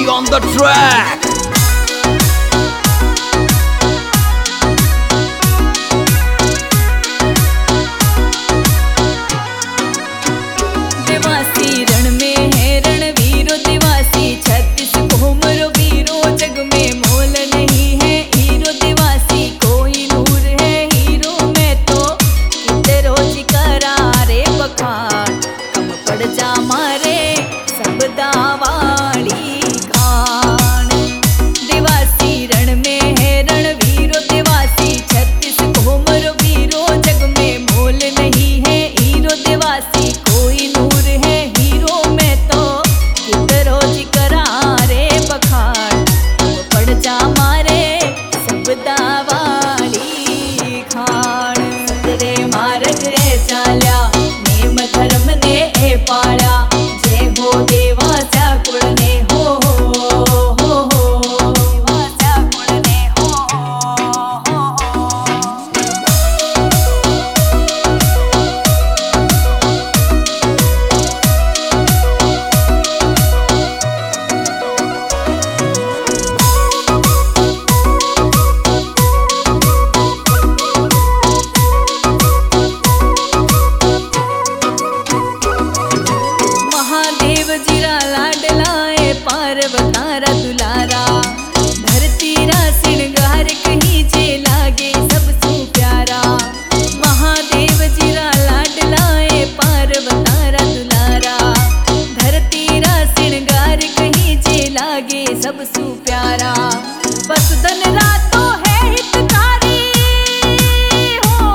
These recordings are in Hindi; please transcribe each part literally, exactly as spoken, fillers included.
Party on the track. Dewasi रण में है रणवीरो, देवासी छत्तीस कोमरो वीरो, जग में मोल नहीं है हीरो, देवासी कोई नूर है हीरो में तो कितने रोज करारे बखार, कम पड़ जा मारे सब दावाड़ी खान। देवासी रण में है रणवीरो, देवासी छत्तीस कोमरो वीरो, जग में मोल नहीं है हीरो, देवासी कोई नूर है हीरो में तो कितने रोज करारे बखार, कम पड़ जा मारे सब दावाड़ी खान। सतरे मार्ग रे चाल्या, नेम धर्म ने ए पाळ्या, जय हो देवाच्या कुळने हो हो हो हो, देवाच्या कुळने हो हो हो। महादेव जीरा लाडला ए पार्वतारा दुलारा, धरती रा श्रृंगार कहीं जे लागे सबसु प्यारा। महादेव जीरा लाडला ए पार्वतारा दुलारा, धरती रा श्रृंगार कहीं जे लागे सबसु प्यारा। पशुधन रातो है हितकारी हो,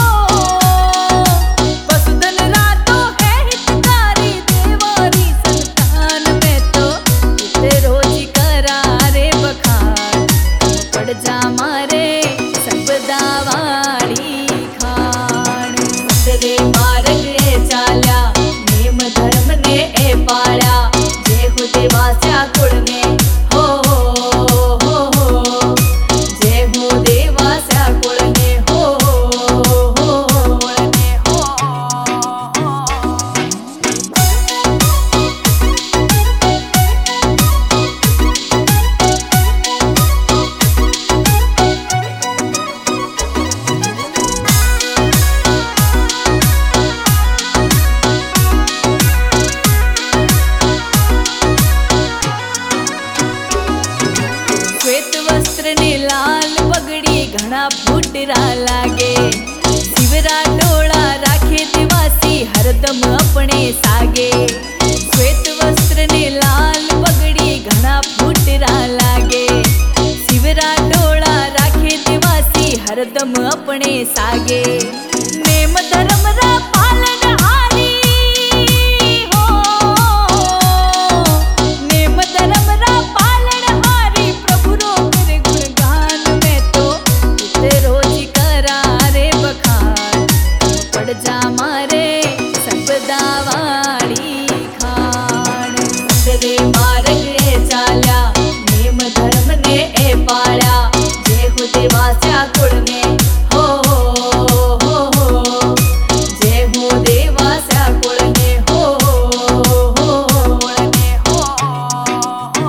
पशुधन रातो है हितकारी, देवारी संतान में तो कितने रोज करारे बखार, पड़ जा मारे सब दावाड़ी खान। सतरे मार्ग रे चाल्या, नेम धर्म ने ए पाळ्या, जय हो देवाच्या कुळने हो हो हो हो, जय हो देवाच्या कुळने हो हो हो कुळने हो हो। श्वेत वस्त्र ने लाल पगड़ी, घना फूटरा लागे, शिवरा डोळा राखे देवासी हरदम अपने सागे। श्वेत वस्त्र ने लाल पगड़ी, घना फूटरा लागे, शिवरा डोळा राखे देवासी हरदम अपने सागे। नेम धर्म रा पालनहारी हो, नेम धर्म रा पालनहारी, प्रभु रो मेरे गुणगान में तो कितने रोज करारे बखार, पड़ जा मारे सब दावाड़ी खान। सतरे मार्ग रे चाल्या, नेम धर्म ने ए पाळ्या, जय हो देवाच्या कुळने हो हो हो हो, जय हो देवाच्या कुळने हो हो हो कुळने हो हो।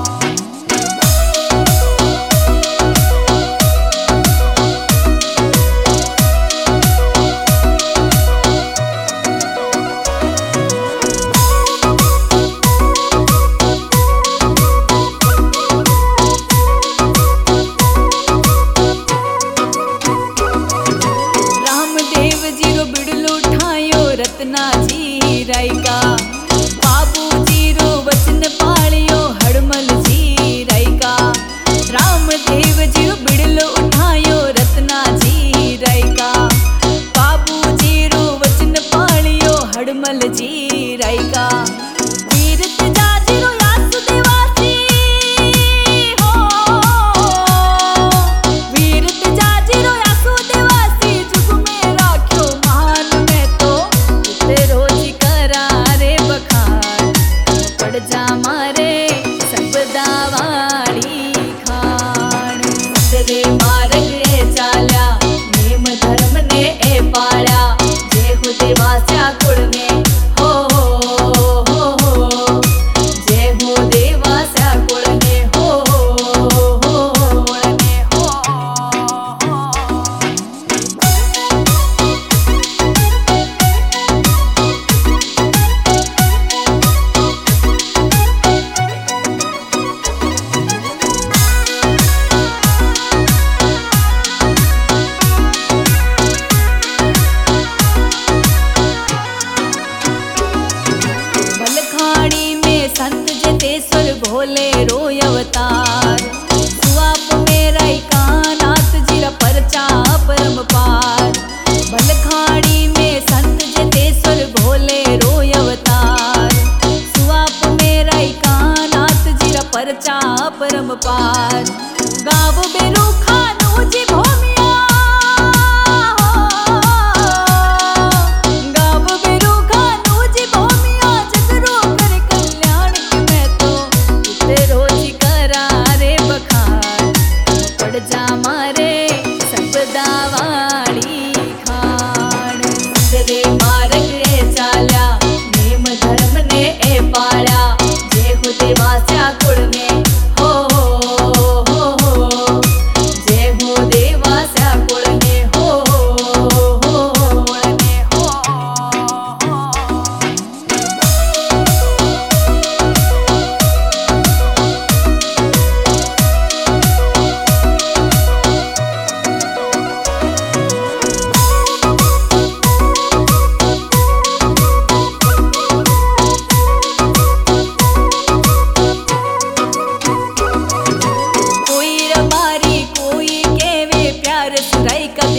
रामदेव जीरो बिड़लो ठायो, रत्ना जी रायका, बाबू जीरो वचन पाळियो, हड़मल जी रायका। रामदेव जीरो बिड़लो उठायो, रत्ना जी रायका, बाबू जीरो वचन पाळियो, हड़मल जी रायका। वीरत जा जीरो यासु देवासी हो, वीरत जा जीरो यासु देवासी, जुग में राख्यो मान में तो कितने रोज करारे बखार, पड़ जा मारे सब दावाड़ी खान। सतरे मार्ग रे चाल्या, नेम धर्म ने ए पाळ्या, जय हो देवाच्या कुळने हो हो हो हो, जय हो देवाच्या कुळने।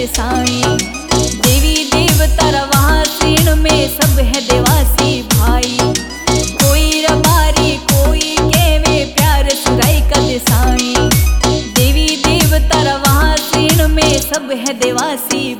साई। देवी देवता रवासीन में सब है देवासी भाई। कोई रबारी कोई केवे प्यार सुराई कद साई। देवी देवता रवासीन में सब है देवासी